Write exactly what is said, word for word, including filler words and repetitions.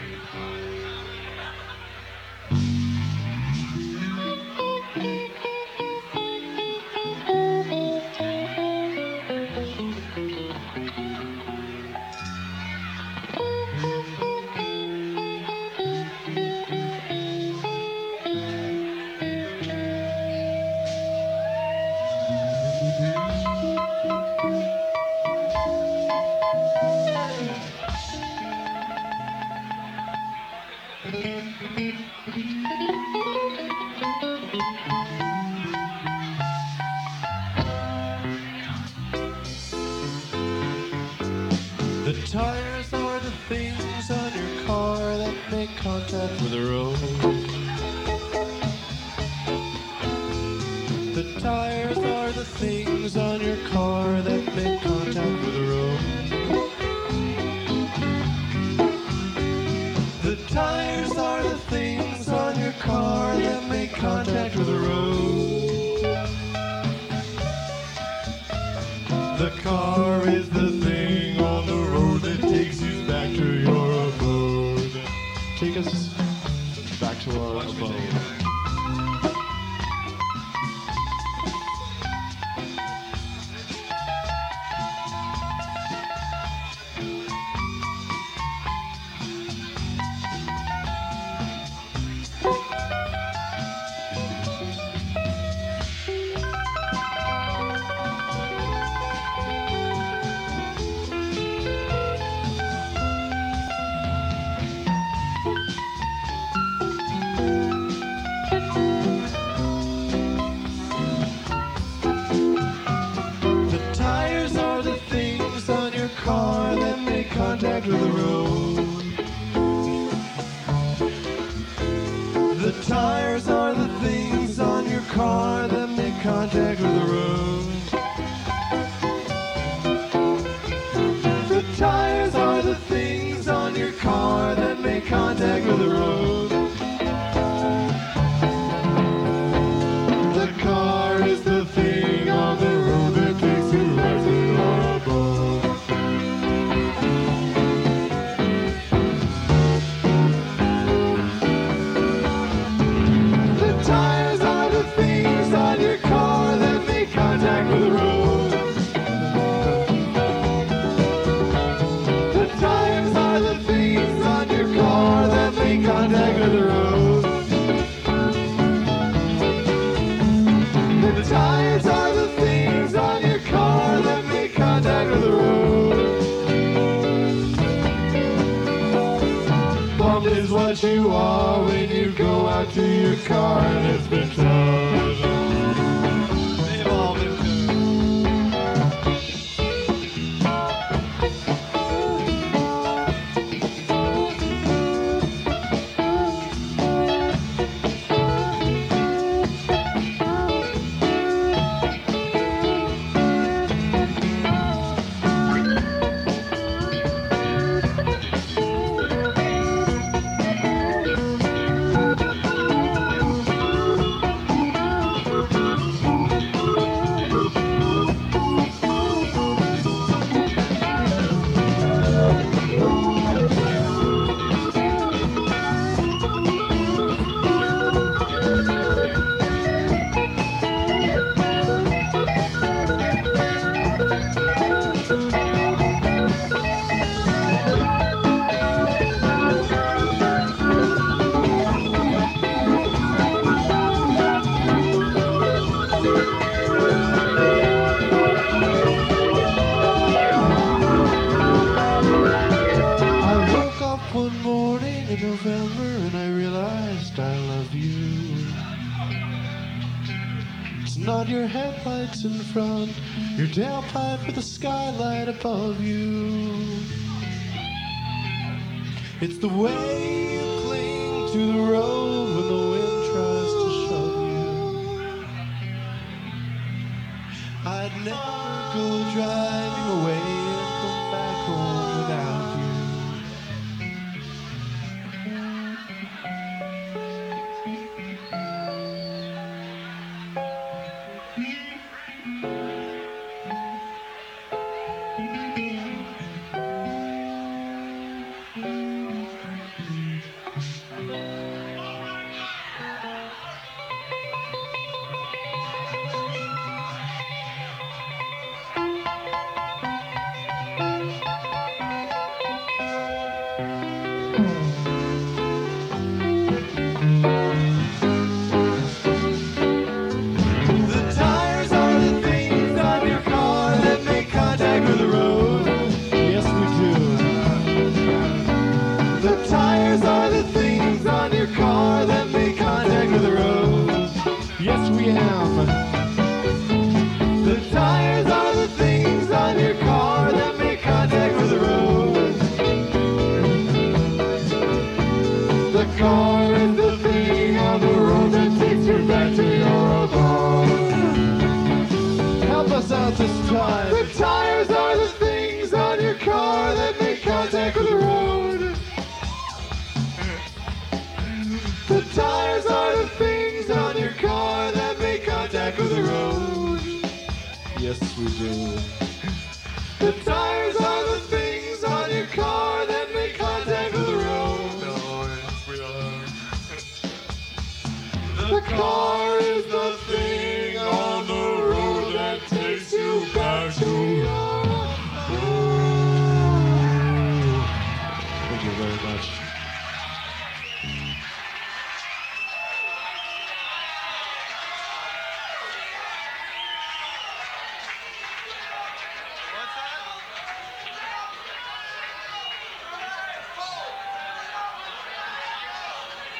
The tires are the things on your car that make contact with the road. The tires are the things on your car that make contact with the road. The tires are the things on your car that make contact with the road. The car is the thing on the road that takes you back to your abode. Take us back to our abode. Contact with the road. The tires are the things on your car that make contact with the road. The tires are the things on your car that make contact with the road. The car is the thing on the road that takes you right to your abode. Contact with the road. The tires are the things on your car that make contact with the road. The tires are the things on your car that make contact with the road. Bummed is what you are when you go out to your car and it's been towed. November and I realized I love you. It's not your headlights in front, your tailpipe with the skylight above you. It's the way you cling to the road when the wind tries to shove you. I'd never go driving away and come back home without you. tires are the things on your car that make contact with the road. Yes, we am. The tires are the things on your car that make contact with the road. The car is the thing on the road that takes you back to your abode. Help us out this time. The tires are the things on your car that make contact with the road. The tires are the things on your car that make contact with the road. Yes, we do. The tires are the things on your car that make contact with the road. No, we are. The car